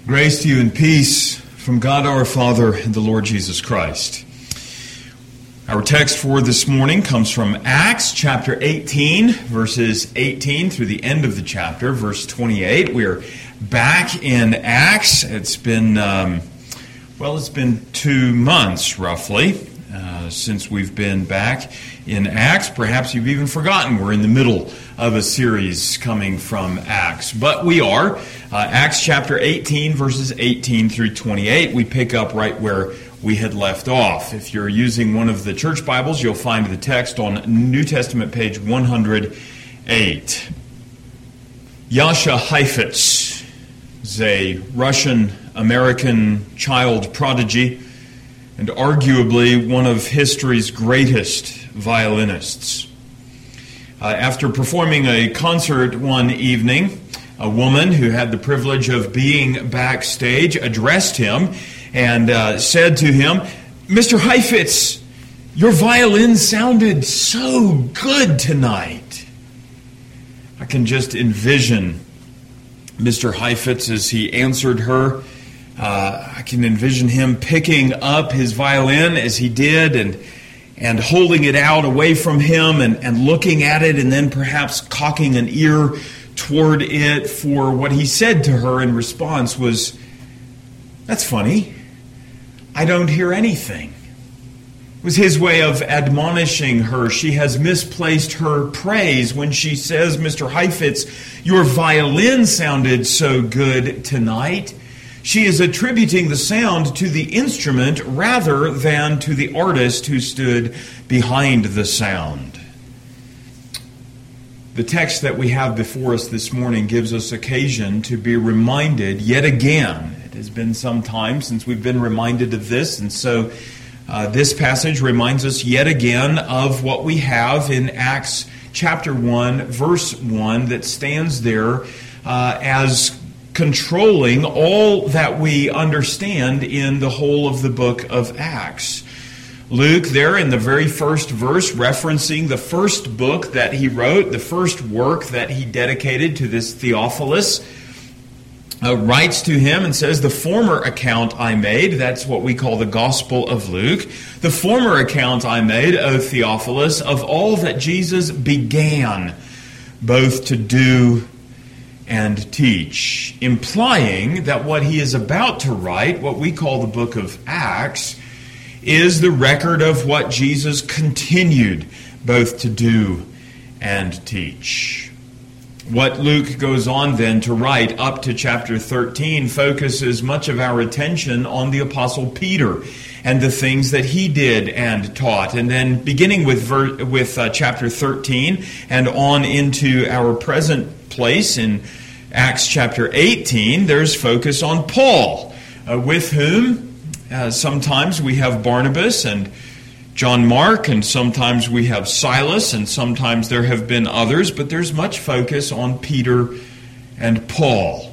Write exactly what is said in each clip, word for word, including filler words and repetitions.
Grace to you and peace from God our Father and the Lord Jesus Christ. Our text for this morning comes from Acts chapter eighteen, verses eighteen through the end of the chapter, verse twenty-eight. We're back in Acts. It's been, um, well, it's been two months roughly uh, since we've been back in Acts. Perhaps you've even forgotten we're in the middle of a series coming from Acts. But we are. Uh, Acts chapter eighteen, verses eighteen through twenty-eight. We pick up right where we had left off. If you're using one of the church Bibles, you'll find the text on New Testament page one hundred eight. Jascha Heifetz is a Russian-American child prodigy and arguably one of history's greatest violinists. Uh, after performing a concert one evening, a woman who had the privilege of being backstage addressed him and uh, said to him, "Mister Heifetz, your violin sounded so good tonight." I can just envision Mister Heifetz as he answered her. Uh, I can envision him picking up his violin as he did and and holding it out away from him and, and looking at it and then perhaps cocking an ear toward it, for what he said to her in response was, "That's funny. I don't hear anything." It was his way of admonishing her. She has misplaced her praise when she says, "Mister Heifetz, your violin sounded so good tonight." She is attributing the sound to the instrument rather than to the artist who stood behind the sound. The text that we have before us this morning gives us occasion to be reminded yet again. It has been some time since we've been reminded of this, and so uh, this passage reminds us yet again of what we have in Acts chapter one, verse one, that stands there uh, as controlling all that we understand in the whole of the book of Acts. Luke, there in the very first verse, referencing the first book that he wrote, the first work that he dedicated to this Theophilus, uh, writes to him and says, "The former account I made," that's what we call the Gospel of Luke, "the former account I made, O Theophilus, of all that Jesus began both to do and teach," implying that what he is about to write, what we call the book of Acts, is the record of what Jesus continued both to do and teach. What Luke goes on then to write up to chapter thirteen focuses much of our attention on the Apostle Peter and the things that he did and taught. And then beginning with ver- with uh, chapter thirteen and on into our present place in Acts chapter eighteen, there's focus on Paul, uh, with whom Uh, sometimes we have Barnabas and John Mark, and sometimes we have Silas, and sometimes there have been others, but there's much focus on Peter and Paul.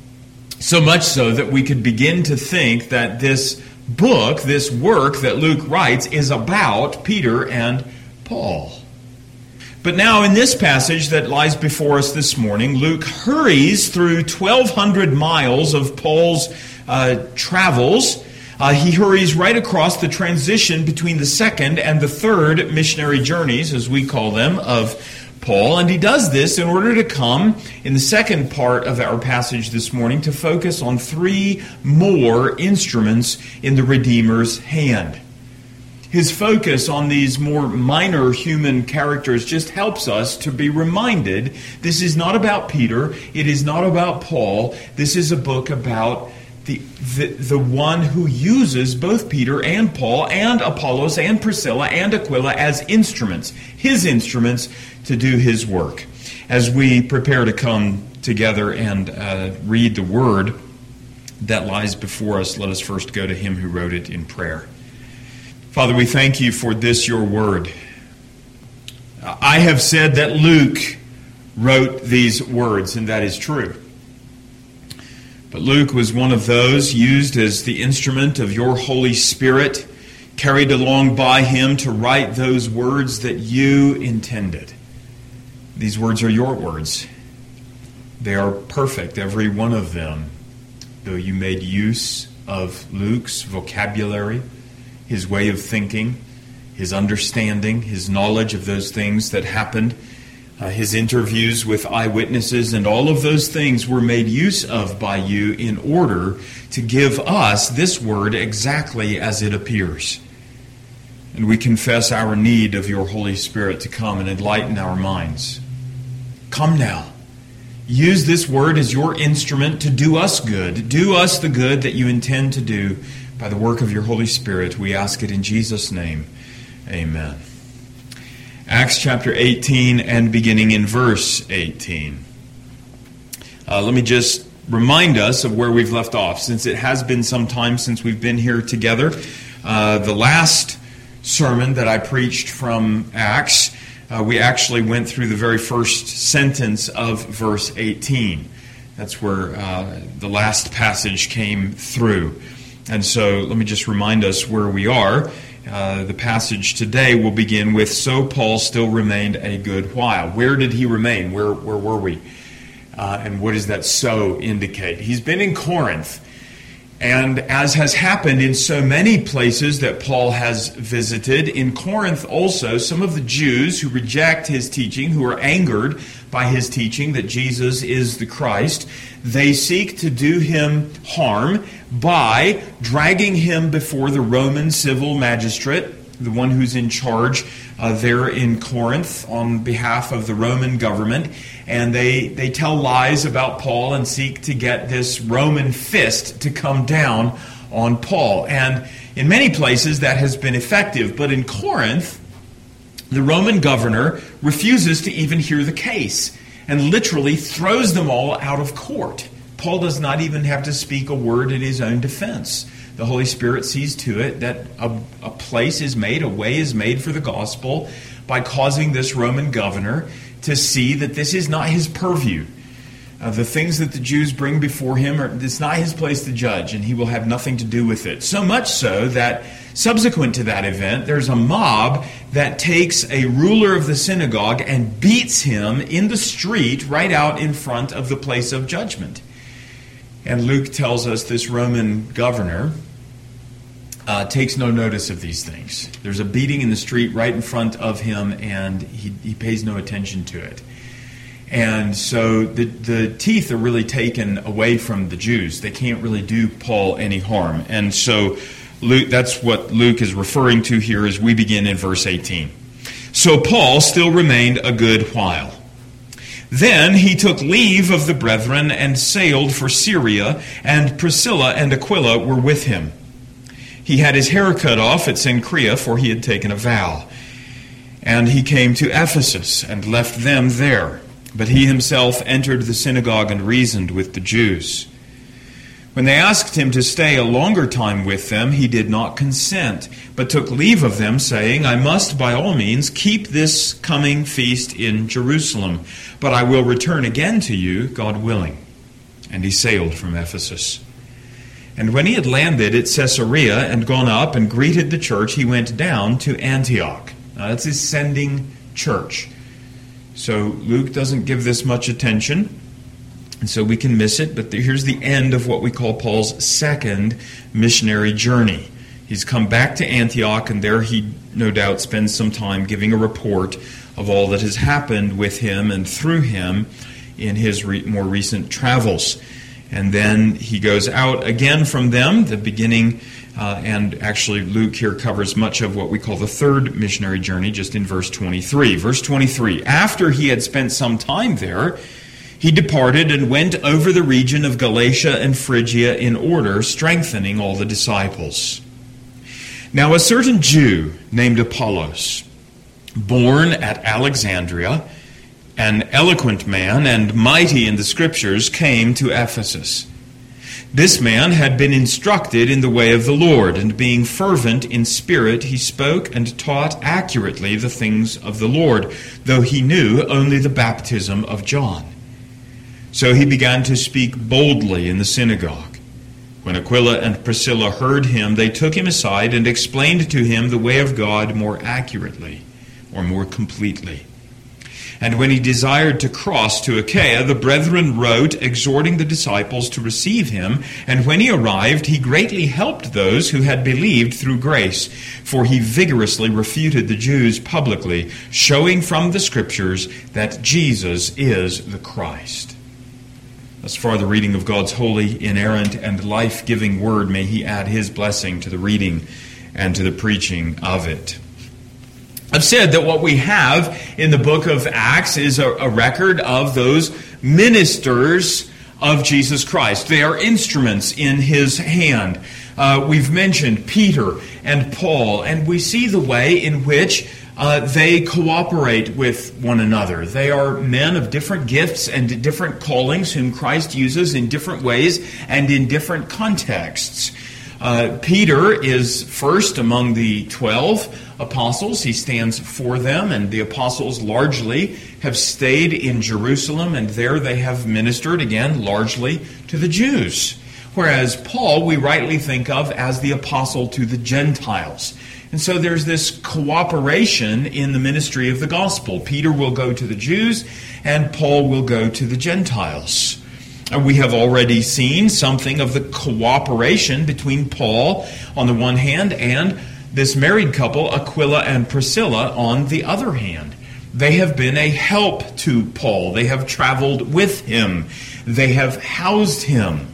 So much so that we could begin to think that this book, this work that Luke writes, is about Peter and Paul. But now in this passage that lies before us this morning, Luke hurries through twelve hundred miles of Paul's uh, travels. Uh, he hurries right across the transition between the second and the third missionary journeys, as we call them, of Paul. And he does this in order to come, in the second part of our passage this morning, to focus on three more instruments in the Redeemer's hand. His focus on these more minor human characters just helps us to be reminded this is not about Peter, it is not about Paul, this is a book about The, the the one who uses both Peter and Paul and Apollos and Priscilla and Aquila as instruments, his instruments to do his work. As we prepare to come together and uh, read the word that lies before us, let us first go to him who wrote it in prayer. Father, we thank you for this, your word. I have said that Luke wrote these words, and that is true. But Luke was one of those used as the instrument of your Holy Spirit, carried along by him to write those words that you intended. These words are your words. They are perfect, every one of them. though you made use of Luke's vocabulary, his way of thinking, his understanding, his knowledge of those things that happened, uh, his interviews with eyewitnesses, and all of those things were made use of by you in order to give us this word exactly as it appears. And we confess our need of your Holy Spirit to come and enlighten our minds. Come now. Use this word as your instrument to do us good. Do us the good that you intend to do by the work of your Holy Spirit. We ask it in Jesus' name. Amen. Acts chapter eighteen and beginning in verse eighteen. Uh, let me just remind us of where we've left off, since it has been some time since we've been here together. Uh, the last sermon that I preached from Acts, Uh, we actually went through the very first sentence of verse eighteen. That's where uh, the last passage came through. And so let me just remind us where we are. Uh, the passage today will begin with, "So Paul still remained a good while." Where did he remain? Where, where were we? Uh, and what does that "so" indicate? He's been in Corinth. And as has happened in so many places that Paul has visited, in Corinth also, some of the Jews who reject his teaching, who are angered by his teaching that Jesus is the Christ, they seek to do him harm by dragging him before the Roman civil magistrate, the one who's in charge uh, there in Corinth on behalf of the Roman government. And they, they tell lies about Paul and seek to get this Roman fist to come down on Paul. And in many places that has been effective. But in Corinth, the Roman governor refuses to even hear the case and literally throws them all out of court. Paul does not even have to speak a word in his own defense. The Holy Spirit sees to it that a, a place is made, a way is made for the gospel by causing this Roman governor to see that this is not his purview. Uh, the things that the Jews bring before him, are, it's not his place to judge, and he will have nothing to do with it. So much so that subsequent to that event, there's a mob that takes a ruler of the synagogue and beats him in the street right out in front of the place of judgment. And Luke tells us this Roman governor uh, takes no notice of these things. There's a beating in the street right in front of him, and he, he pays no attention to it. And so the, the teeth are really taken away from the Jews. They can't really do Paul any harm. And so Luke, that's what Luke is referring to here as we begin in verse eighteen. "So Paul still remained a good while. Then he took leave of the brethren and sailed for Syria, and Priscilla and Aquila were with him. He had his hair cut off at Cenchrea, for he had taken a vow. And he came to Ephesus and left them there. But he himself entered the synagogue and reasoned with the Jews. When they asked him to stay a longer time with them, he did not consent, but took leave of them, saying, 'I must by all means keep this coming feast in Jerusalem, but I will return again to you, God willing.' And he sailed from Ephesus. And when he had landed at Caesarea and gone up and greeted the church, he went down to Antioch." Now that's his sending church. So Luke doesn't give this much attention, and so we can miss it. But here's the end of what we call Paul's second missionary journey. He's come back to Antioch, and there he no doubt spends some time giving a report of all that has happened with him and through him in his re- more recent travels. And then he goes out again from them, the beginning, uh, and actually Luke here covers much of what we call the third missionary journey, just in verse twenty-three. Verse twenty-three, "After he had spent some time there, he departed and went over the region of Galatia and Phrygia in order, strengthening all the disciples. Now a certain Jew named Apollos, born at Alexandria, an eloquent man and mighty in the Scriptures, came to Ephesus. This man had been instructed in the way of the Lord, and being fervent in spirit, he spoke and taught accurately the things of the Lord, though he knew only the baptism of John. So he began to speak boldly in the synagogue. When Aquila and Priscilla heard him, they took him aside and explained to him the way of God more accurately, or more completely. And when he desired to cross to Achaia, the brethren wrote, exhorting the disciples to receive him. And when he arrived, he greatly helped those who had believed through grace, for he vigorously refuted the Jews publicly, showing from the Scriptures that Jesus is the Christ. Thus far the reading of God's holy, inerrant, and life-giving word. May he add his blessing to the reading and to the preaching of it. I've said that what we have in the book of Acts is a, a record of those ministers of Jesus Christ. They are instruments in his hand. Uh, we've mentioned Peter and Paul, and we see the way in which uh, they cooperate with one another. They are men of different gifts and different callings whom Christ uses in different ways and in different contexts. Uh, Peter is first among the twelve apostles. He stands for them, and the apostles largely have stayed in Jerusalem, and there they have ministered, again, largely to the Jews. Whereas Paul, we rightly think of as the apostle to the Gentiles. And so there's this cooperation in the ministry of the gospel. Peter will go to the Jews, and Paul will go to the Gentiles. We have already seen something of the cooperation between Paul on the one hand and this married couple, Aquila and Priscilla, on the other hand. They have been a help to Paul. They have traveled with him. They have housed him.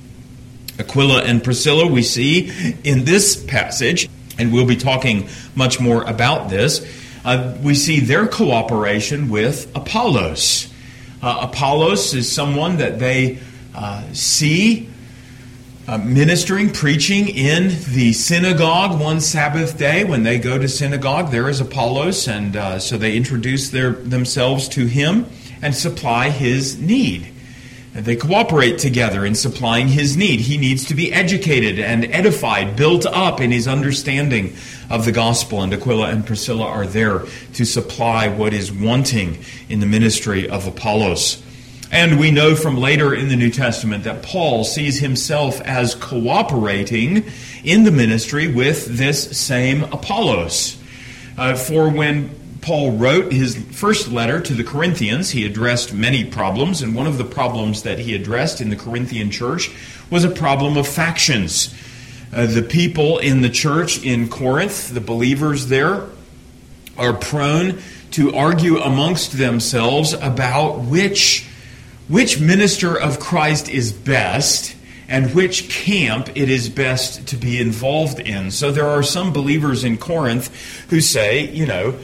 Aquila and Priscilla, we see in this passage, and we'll be talking much more about this, uh, we see their cooperation with Apollos. Uh, Apollos is someone that they uh, see uh, ministering, preaching in the synagogue one Sabbath day. When they go to synagogue, there is Apollos, and uh, so they introduce their, themselves to him and supply his need. And they cooperate together in supplying his need. He needs to be educated and edified, built up in his understanding of the gospel. And Aquila and Priscilla are there to supply what is wanting in the ministry of Apollos. And we know from later in the New Testament that Paul sees himself as cooperating in the ministry with this same Apollos. Uh, for when Paul wrote his first letter to the Corinthians, he addressed many problems, and one of the problems that he addressed in the Corinthian church was a problem of factions. Uh, the people in the church in Corinth, the believers there, are prone to argue amongst themselves about which, which minister of Christ is best and which camp it is best to be involved in. So there are some believers in Corinth who say, you know,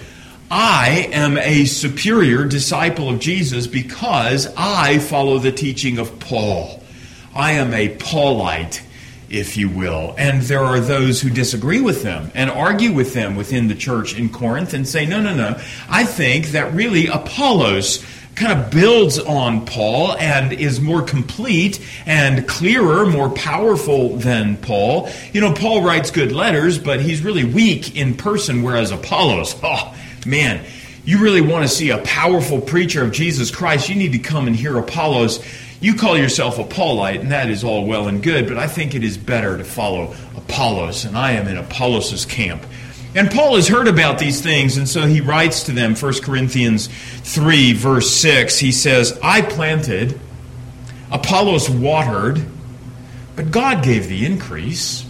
I am a superior disciple of Jesus because I follow the teaching of Paul. I am a Paulite, if you will. And there are those who disagree with them and argue with them within the church in Corinth and say, no, no, no. I think that really Apollos kind of builds on Paul and is more complete and clearer, more powerful than Paul. You know, Paul writes good letters, but he's really weak in person, whereas Apollos, oh, man, you really want to see a powerful preacher of Jesus Christ, you need to come and hear Apollos. You call yourself a Paulite, and that is all well and good, but I think it is better to follow Apollos, and I am in Apollos' camp. And Paul has heard about these things, and so he writes to them, First Corinthians three, verse six. He says, I planted, Apollos watered, but God gave the increase.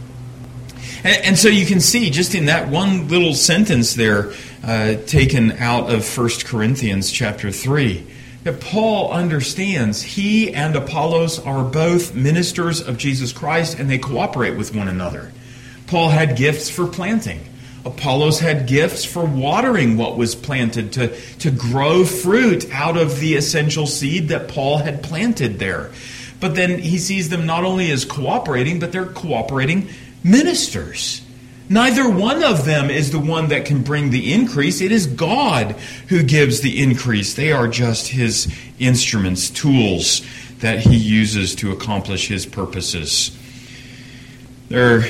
And, and so you can see, just in that one little sentence there, uh, taken out of First Corinthians chapter three, that Paul understands he and Apollos are both ministers of Jesus Christ, and they cooperate with one another. Paul had gifts for planting. Apollos had gifts for watering what was planted, to, to grow fruit out of the essential seed that Paul had planted there. But then he sees them not only as cooperating, but they're cooperating ministers. Neither one of them is the one that can bring the increase. It is God who gives the increase. They are just his instruments, tools that he uses to accomplish his purposes. Their,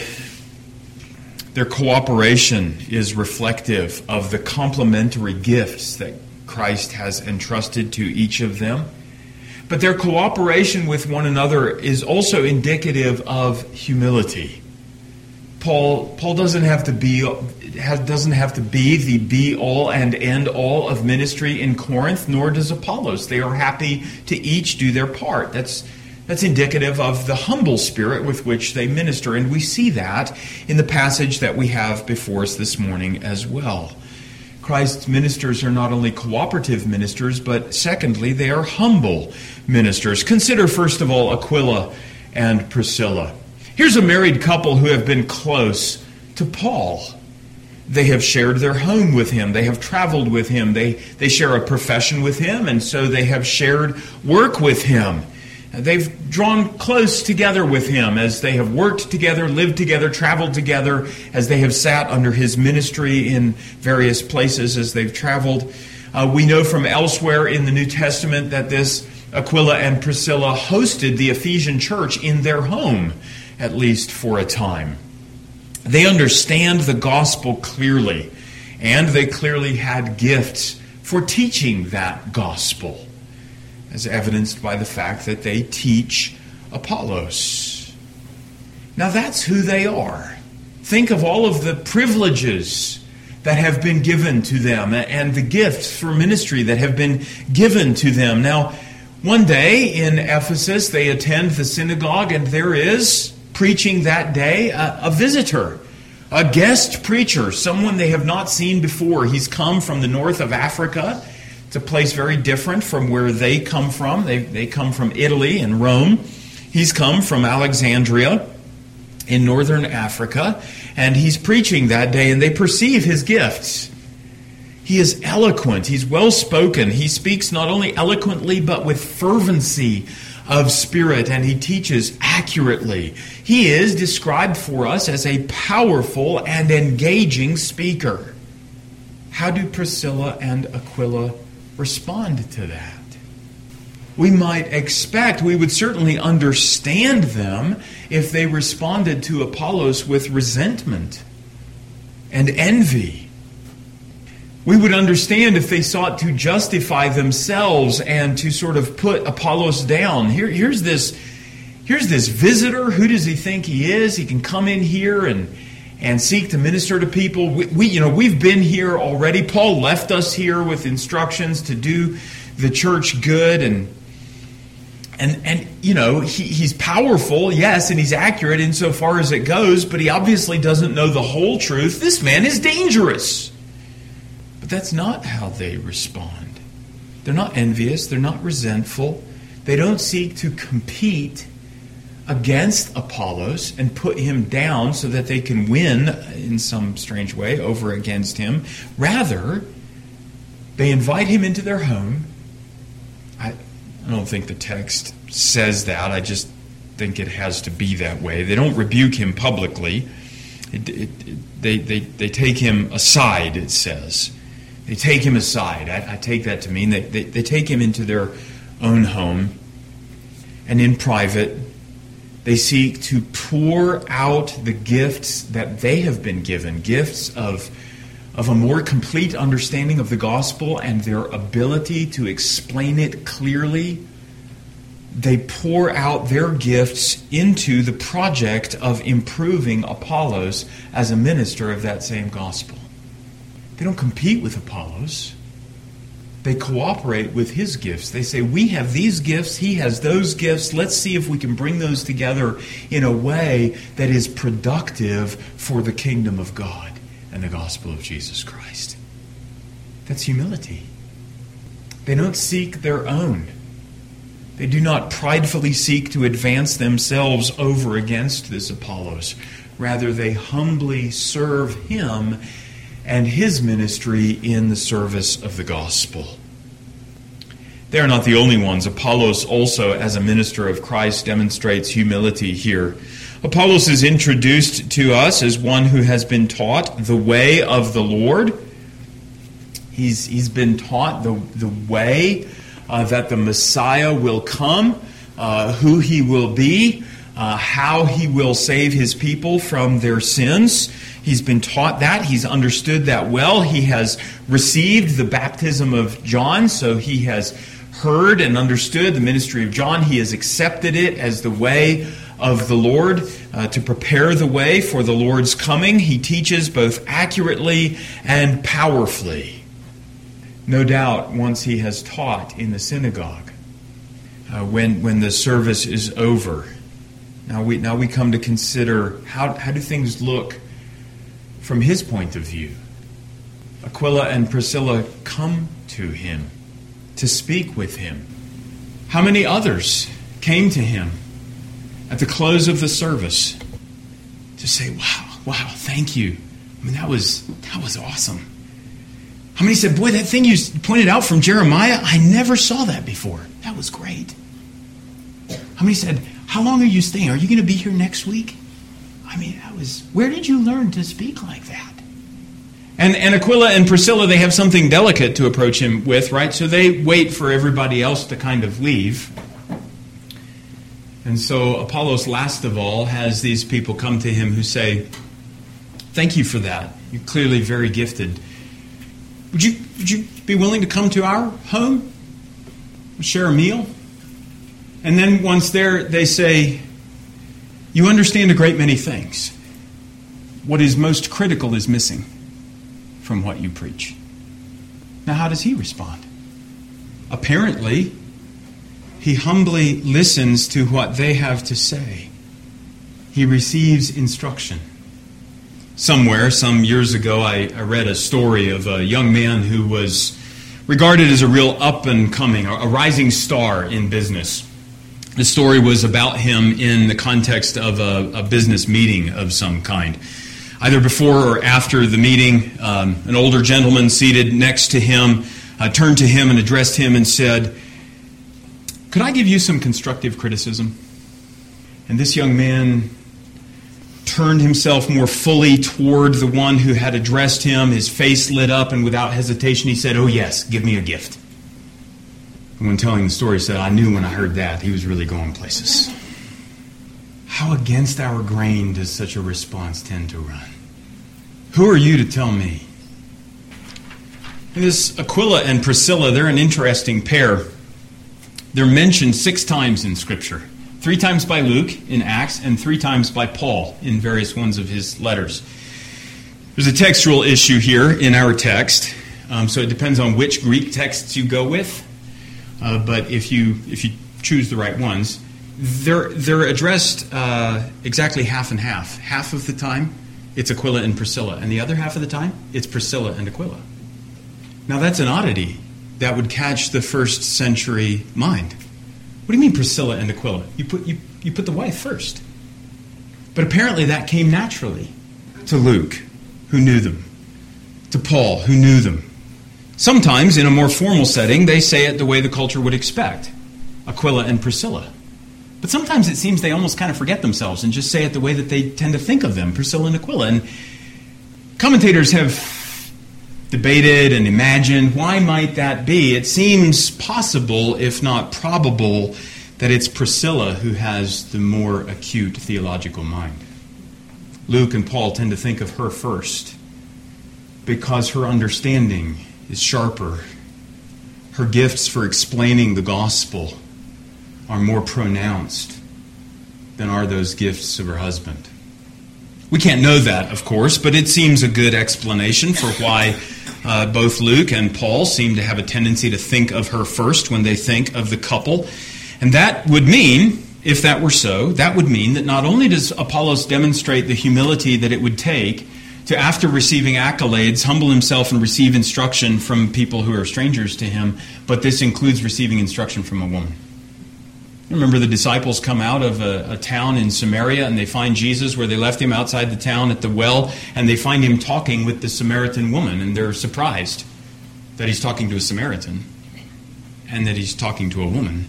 their cooperation is reflective of the complementary gifts that Christ has entrusted to each of them. But their cooperation with one another is also indicative of humility. Paul Paul doesn't have to be has, doesn't have to be the be all and end all of ministry in Corinth, nor does Apollos. They are happy to each do their part. That's that's indicative of the humble spirit with which they minister, and we see that in the passage that we have before us this morning as well. Christ's ministers are not only cooperative ministers, but secondly, they are humble ministers. Consider, first of all, Aquila and Priscilla. Here's a married couple who have been close to Paul. They have shared their home with him. They have traveled with him. They, they share a profession with him, and so they have shared work with him. They've drawn close together with him as they have worked together, lived together, traveled together, as they have sat under his ministry in various places as they've traveled. Uh, we know from elsewhere in the New Testament that this Aquila and Priscilla hosted the Ephesian church in their home, at least for a time. They understand the gospel clearly, and they clearly had gifts for teaching that gospel, as evidenced by the fact that they teach Apollos. Now that's who they are. Think of all of the privileges that have been given to them and the gifts for ministry that have been given to them. Now, one day in Ephesus, they attend the synagogue, and there is, preaching that day, a, a visitor, a guest preacher, someone they have not seen before. He's come from the north of Africa. It's a place very different from where they come from. They, they come from Italy and Rome. He's come from Alexandria in northern Africa, and he's preaching that day, and they perceive his gifts. He is eloquent. He's well-spoken. He speaks not only eloquently, but with fervency of spirit, and he teaches accurately. He is described for us as a powerful and engaging speaker. How do Priscilla and Aquila respond to that? We might expect, we would certainly understand them if they responded to Apollos with resentment and envy. We would understand if they sought to justify themselves and to sort of put Apollos down. Here, here's this, here's this visitor. Who does he think he is? He can come in here and and seek to minister to people. We, we, you know, we've been here already. Paul left us here with instructions to do the church good, and and and you know, he, he's powerful, yes, and he's accurate insofar as it goes, but he obviously doesn't know the whole truth. This man is dangerous. But that's not how they respond. They're not envious. They're not resentful. They don't seek to compete against Apollos and put him down so that they can win in some strange way over against him. Rather, they invite him into their home. I, I don't think the text says that. I just think it has to be that way. They don't rebuke him publicly. It, it, it, they, they, they take him aside, it says. They take him aside. I, I take that to mean they, they, they take him into their own home, and in private, they seek to pour out the gifts that they have been given, gifts of, of a more complete understanding of the gospel and their ability to explain it clearly. They pour out their gifts into the project of improving Apollos as a minister of that same gospel. They don't compete with Apollos. They cooperate with his gifts. They say, we have these gifts, he has those gifts. Let's see if we can bring those together in a way that is productive for the kingdom of God and the gospel of Jesus Christ. That's humility. They don't seek their own. They do not pridefully seek to advance themselves over against this Apollos. Rather, they humbly serve him and his ministry in the service of the gospel. They are not the only ones. Apollos also, as a minister of Christ, demonstrates humility here. Apollos is introduced to us as one who has been taught the way of the Lord. He's, he's been taught the, the way uh, that the Messiah will come, uh, who he will be, uh, how he will save his people from their sins. He's been taught that. He's understood that well. He has received the baptism of John, so he has heard and understood the ministry of John. He has accepted it as the way of the Lord, uh, to prepare the way for the Lord's coming. He teaches both accurately and powerfully. No doubt, once he has taught in the synagogue, uh, when when the service is over, now we now we come to consider how how do things look from his point of view. Aquila and Priscilla come to him to speak with him. How many others came to him at the close of the service to say, wow, wow, thank you. I mean, that was that was awesome. How many said, boy, that thing you pointed out from Jeremiah, I never saw that before. That was great. How many said, how long are you staying? Are you going to be here next week? I mean, that was, where did you learn to speak like that? And, and Aquila and Priscilla, they have something delicate to approach him with, right? So they wait for everybody else to kind of leave. And so Apollos, last of all, has these people come to him who say, thank you for that. You're clearly very gifted. Would you, would you be willing to come to our home? Share a meal? And then once there, they say, you understand a great many things. What is most critical is missing from what you preach. Now, how does he respond? Apparently, he humbly listens to what they have to say. He receives instruction. Somewhere, some years ago, I, I read a story of a young man who was regarded as a real up-and-coming, a rising star in business. The story was about him in the context of a, a business meeting of some kind. Either before or after the meeting, um, an older gentleman seated next to him uh, turned to him and addressed him and said, could I give you some constructive criticism? And this young man turned himself more fully toward the one who had addressed him. His face lit up, and without hesitation he said, oh yes, give me a gift. And when telling the story, he said, I knew when I heard that he was really going places. How against our grain does such a response tend to run? Who are you to tell me? And this Aquila and Priscilla, they're an interesting pair. They're mentioned six times in Scripture. Three times by Luke in Acts, and three times by Paul in various ones of his letters. There's a textual issue here in our text, um, so it depends on which Greek texts you go with. Uh, but if you if you choose the right ones, they're they're addressed uh, exactly half and half. Half of the time, it's Aquila and Priscilla, and the other half of the time, it's Priscilla and Aquila. Now that's an oddity that would catch the first century mind. What do you mean Priscilla and Aquila? You put you, you put the wife first. But apparently that came naturally to Luke, who knew them, to Paul, who knew them. Sometimes, in a more formal setting, they say it the way the culture would expect, Aquila and Priscilla. But sometimes it seems they almost kind of forget themselves and just say it the way that they tend to think of them, Priscilla and Aquila. And commentators have debated and imagined, why might that be? It seems possible, if not probable, that it's Priscilla who has the more acute theological mind. Luke and Paul tend to think of her first because her understanding is sharper. Her gifts for explaining the gospel are more pronounced than are those gifts of her husband. We can't know that, of course, but it seems a good explanation for why uh, both Luke and Paul seem to have a tendency to think of her first when they think of the couple. And that would mean, if that were so, that would mean that not only does Apollos demonstrate the humility that it would take to, after receiving accolades, humble himself and receive instruction from people who are strangers to him, but this includes receiving instruction from a woman. Remember, the disciples come out of a, a town in Samaria and they find Jesus where they left him outside the town at the well, and they find him talking with the Samaritan woman, and they're surprised that he's talking to a Samaritan and that he's talking to a woman.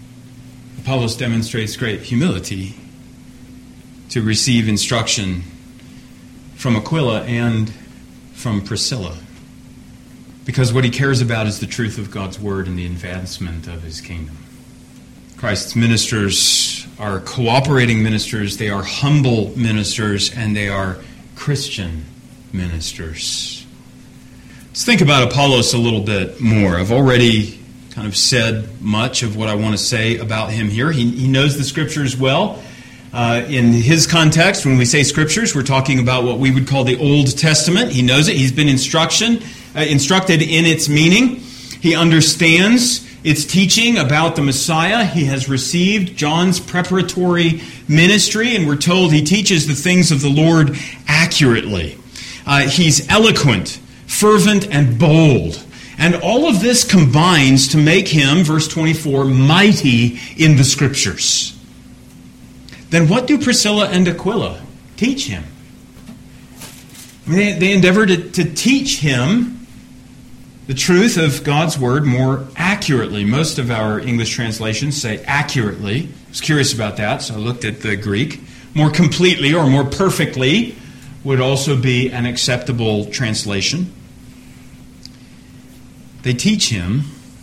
Apollos demonstrates great humility to receive instruction from Aquila and from Priscilla, because what he cares about is the truth of God's word and the advancement of his kingdom. Christ's ministers are cooperating ministers, they are humble ministers, and they are Christian ministers. Let's think about Apollos a little bit more. I've already kind of said much of what I want to say about him here. He, he knows the Scriptures well. Uh, in his context, when we say Scriptures, we're talking about what we would call the Old Testament. He knows it. He's been instruction, uh, instructed in its meaning. He understands its teaching about the Messiah. He has received John's preparatory ministry, and we're told he teaches the things of the Lord accurately. Uh, he's eloquent, fervent, and bold. And all of this combines to make him, verse twenty-four, mighty in the Scriptures. Then what do Priscilla and Aquila teach him? They, they endeavor to, to teach him the truth of God's Word more accurately. Most of our English translations say accurately. I was curious about that, so I looked at the Greek. More completely or more perfectly would also be an acceptable translation. They teach him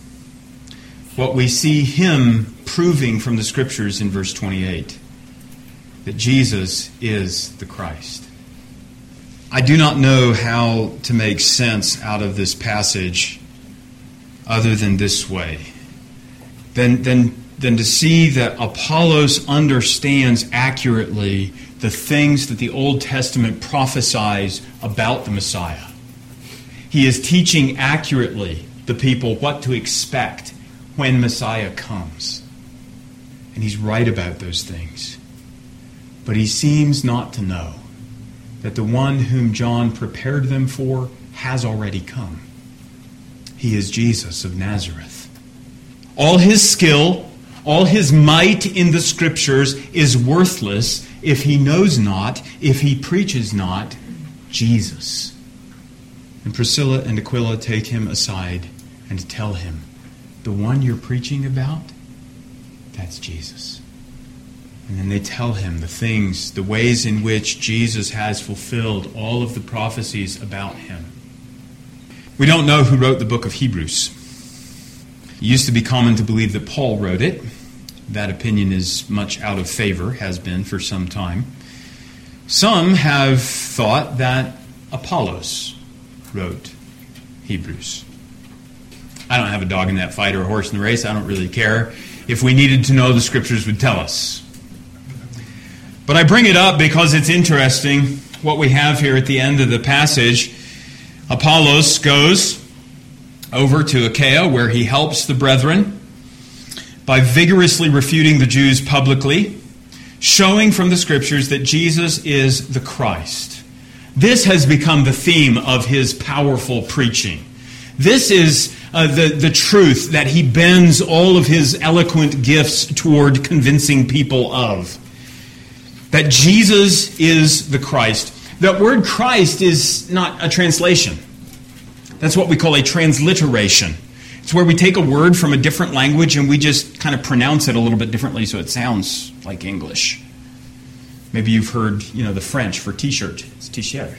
what we see him proving from the Scriptures in verse twenty-eight. That Jesus is the Christ. I do not know how to make sense out of this passage other than this way. Than, than, than to see that Apollos understands accurately the things that the Old Testament prophesies about the Messiah. He is teaching accurately the people what to expect when Messiah comes. And he's right about those things. But he seems not to know that the one whom John prepared them for has already come. He is Jesus of Nazareth. All his skill, all his might in the Scriptures is worthless if he knows not, if he preaches not, Jesus. And Priscilla and Aquila take him aside and tell him, the one you're preaching about, that's Jesus. And then they tell him the things, the ways in which Jesus has fulfilled all of the prophecies about him. We don't know who wrote the book of Hebrews. It used to be common to believe that Paul wrote it. That opinion is much out of favor, has been for some time. Some have thought that Apollos wrote Hebrews. I don't have a dog in that fight or a horse in the race. I don't really care. If we needed to know, the Scriptures would tell us. But I bring it up because it's interesting what we have here at the end of the passage. Apollos goes over to Achaia, where he helps the brethren by vigorously refuting the Jews publicly, showing from the Scriptures that Jesus is the Christ. This has become the theme of his powerful preaching. This is uh, the, the truth that he bends all of his eloquent gifts toward convincing people of. That Jesus is the Christ. That word Christ is not a translation. That's what we call a transliteration. It's where we take a word from a different language and we just kind of pronounce it a little bit differently so it sounds like English. Maybe you've heard, you know, the French for t-shirt. It's t-shirt.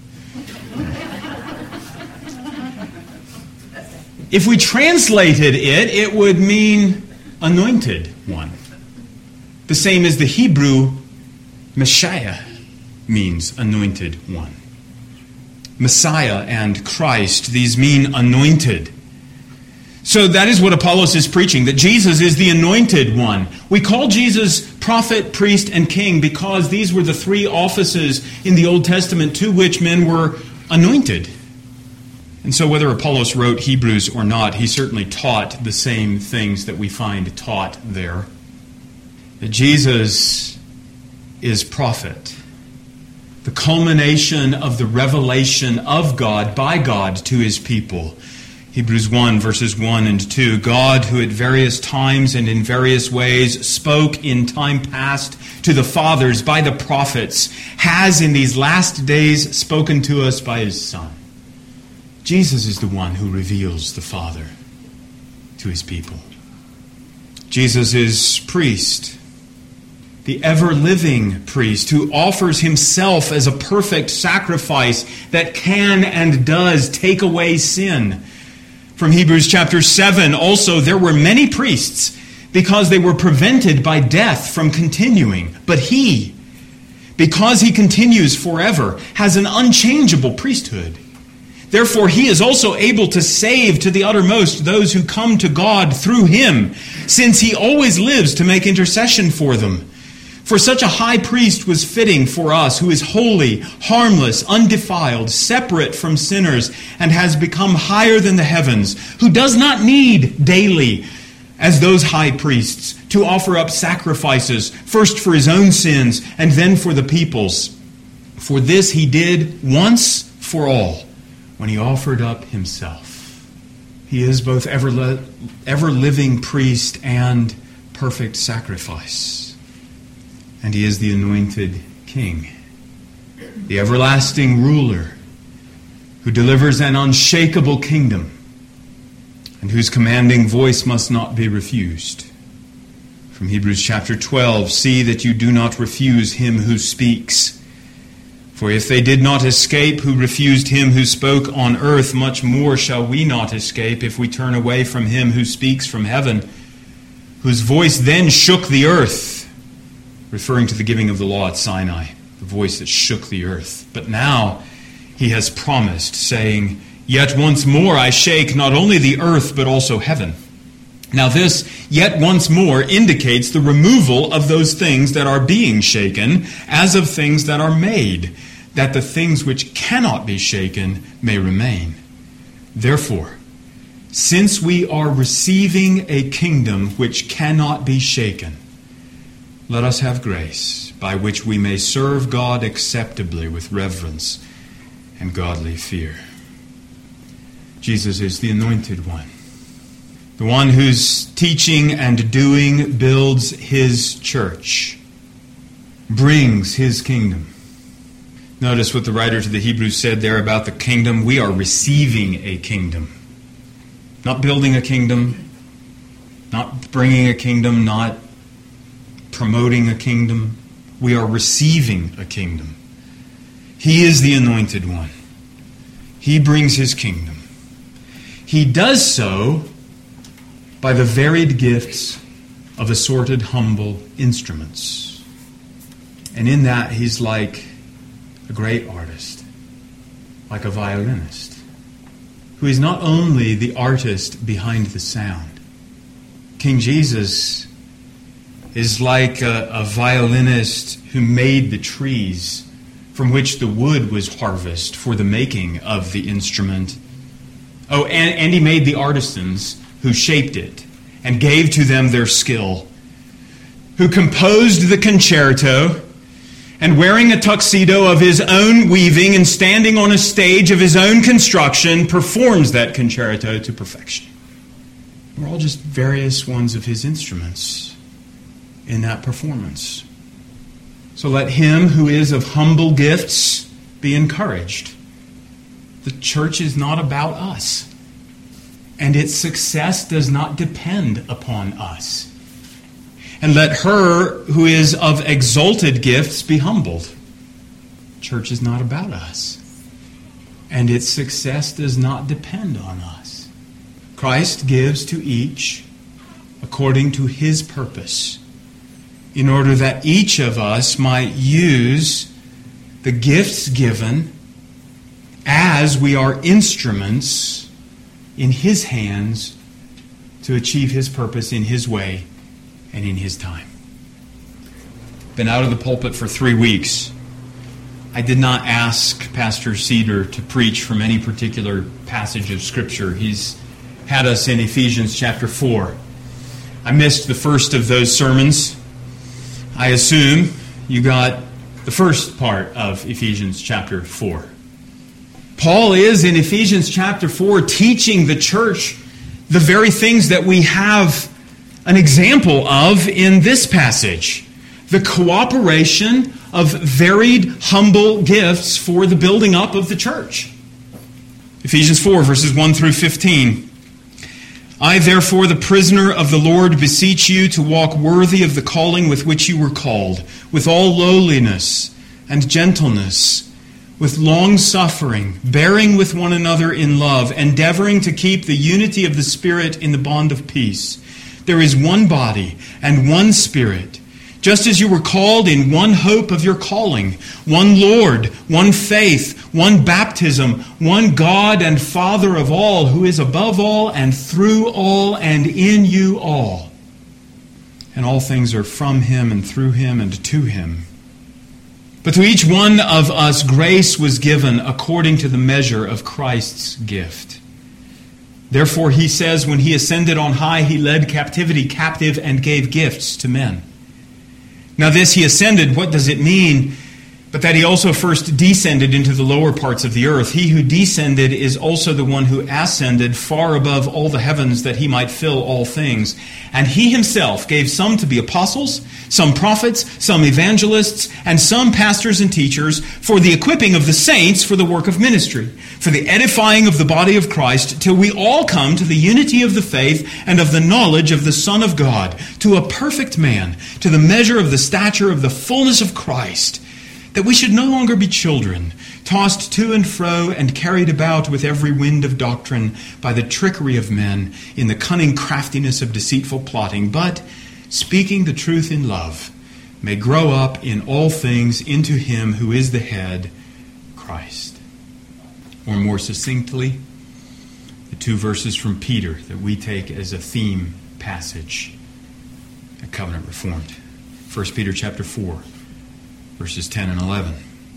If we translated it, it would mean anointed one. The same as the Hebrew Messiah means anointed one. Messiah and Christ, these mean anointed. So that is what Apollos is preaching, that Jesus is the anointed one. We call Jesus prophet, priest, and king because these were the three offices in the Old Testament to which men were anointed. And so whether Apollos wrote Hebrews or not, he certainly taught the same things that we find taught there. That Jesus is prophet, the culmination of the revelation of God by God to his people. Hebrews one, verses one and two, God, who at various times and in various ways spoke in time past to the fathers by the prophets, has in these last days spoken to us by his Son. Jesus is the one who reveals the Father to his people. Jesus is priest, the ever-living priest who offers himself as a perfect sacrifice that can and does take away sin. From Hebrews chapter seven, also, there were many priests because they were prevented by death from continuing. But he, because he continues forever, has an unchangeable priesthood. Therefore, he is also able to save to the uttermost those who come to God through him, since he always lives to make intercession for them. For such a high priest was fitting for us, who is holy, harmless, undefiled, separate from sinners, and has become higher than the heavens, who does not need daily, as those high priests, to offer up sacrifices, first for his own sins and then for the people's. For this he did once for all, when he offered up himself. He is both ever, ever living priest and perfect sacrifice. And he is the anointed king, the everlasting ruler, who delivers an unshakable kingdom, and whose commanding voice must not be refused. From Hebrews chapter twelve, see that you do not refuse him who speaks. For if they did not escape who refused him who spoke on earth, much more shall we not escape if we turn away from him who speaks from heaven, whose voice then shook the earth, referring to the giving of the law at Sinai, the voice that shook the earth. But now he has promised, saying, yet once more I shake not only the earth, but also heaven. Now this, yet once more, indicates the removal of those things that are being shaken, as of things that are made, that the things which cannot be shaken may remain. Therefore, since we are receiving a kingdom which cannot be shaken, let us have grace by which we may serve God acceptably with reverence and godly fear. Jesus is the anointed one, the one whose teaching and doing builds his church, brings his kingdom. Notice what the writer to the Hebrews said there about the kingdom. We are receiving a kingdom. Not building a kingdom, not bringing a kingdom, not promoting a kingdom. We are receiving a kingdom. He is the anointed one. He brings his kingdom. He does so by the varied gifts of assorted humble instruments. And in that, he's like a great artist, like a violinist, who is not only the artist behind the sound. King Jesus is like a, a violinist who made the trees from which the wood was harvested for the making of the instrument. Oh, and, and he made the artisans who shaped it and gave to them their skill, who composed the concerto, and wearing a tuxedo of his own weaving and standing on a stage of his own construction, performs that concerto to perfection. We're all just various ones of his instruments in that performance. So let him who is of humble gifts be encouraged. The church is not about us, and its success does not depend upon us. And let her who is of exalted gifts be humbled. Church is not about us, and its success does not depend on us. Christ gives to each according to his purpose, in order that each of us might use the gifts given as we are instruments in his hands to achieve his purpose in his way and in his time. Been out of the pulpit for three weeks. I did not ask Pastor Cedar to preach from any particular passage of Scripture. He's had us in Ephesians chapter four. I missed the first of those sermons. I assume you got the first part of Ephesians chapter four. Paul is in Ephesians chapter four teaching the church the very things that we have an example of in this passage. The cooperation of varied, humble gifts for the building up of the church. Ephesians four, verses one through fifteen. I, therefore, the prisoner of the Lord, beseech you to walk worthy of the calling with which you were called, with all lowliness and gentleness, with long-suffering, bearing with one another in love, endeavoring to keep the unity of the Spirit in the bond of peace. There is one body and one Spirit, just as you were called in one hope of your calling, one Lord, one faith, one baptism, one God and Father of all, who is above all and through all and in you all. and all things are from him and through him and to him. But to each one of us grace was given according to the measure of Christ's gift. Therefore, he says, when he ascended on high, he led captivity captive and gave gifts to men. Now this he ascended, what does it mean? But that he also first descended into the lower parts of the earth. He who descended is also the one who ascended far above all the heavens, that he might fill all things. And he himself gave some to be apostles, some prophets, some evangelists, and some pastors and teachers, for the equipping of the saints for the work of ministry, for the edifying of the body of Christ, till we all come to the unity of the faith and of the knowledge of the Son of God, to a perfect man, to the measure of the stature of the fullness of Christ, that we should no longer be children, tossed to and fro and carried about with every wind of doctrine by the trickery of men in the cunning craftiness of deceitful plotting, but, speaking the truth in love, may grow up in all things into him who is the head, Christ. Or more succinctly, the two verses from Peter that we take as a theme passage at Covenant Reformed. First Peter chapter four. Verses ten and eleven.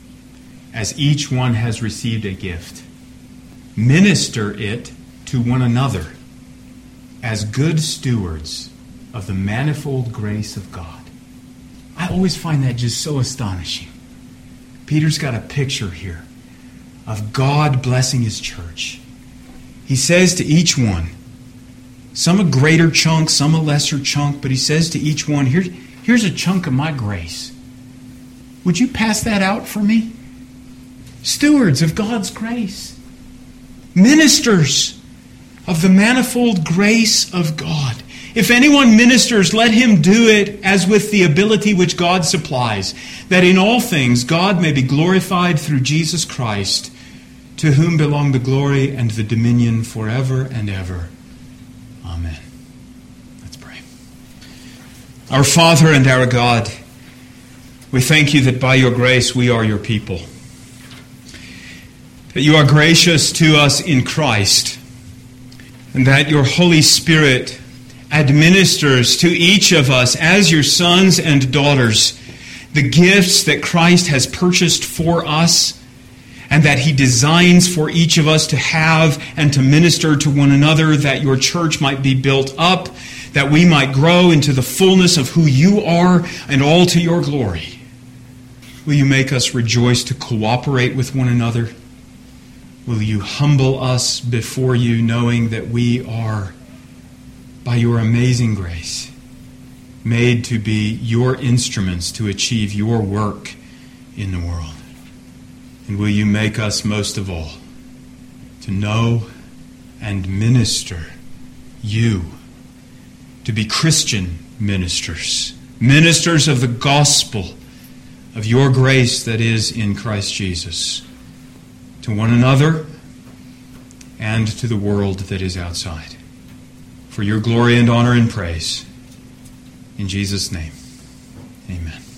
As each one has received a gift, minister it to one another as good stewards of the manifold grace of God. I always find that just so astonishing. Peter's got a picture here of God blessing his church. He says to each one, some a greater chunk, some a lesser chunk, but he says to each one, Here, here's a chunk of my grace. Would you pass that out for me? Stewards of God's grace. Ministers of the manifold grace of God. If anyone ministers, let him do it as with the ability which God supplies, that in all things God may be glorified through Jesus Christ, to whom belong the glory and the dominion forever and ever. Amen. Let's pray. Our Father and our God, we thank you that by your grace we are your people. That you are gracious to us in Christ. And that your Holy Spirit administers to each of us as your sons and daughters the gifts that Christ has purchased for us, and that he designs for each of us to have and to minister to one another, that your church might be built up, that we might grow into the fullness of who you are, and all to your glory. Will you make us rejoice to cooperate with one another? Will you humble us before you, knowing that we are, by your amazing grace, made to be your instruments to achieve your work in the world? And will you make us, most of all, to know and minister you, to be Christian ministers, ministers of the gospel of your grace that is in Christ Jesus, to one another and to the world that is outside. For your glory and honor and praise. In Jesus' name, amen.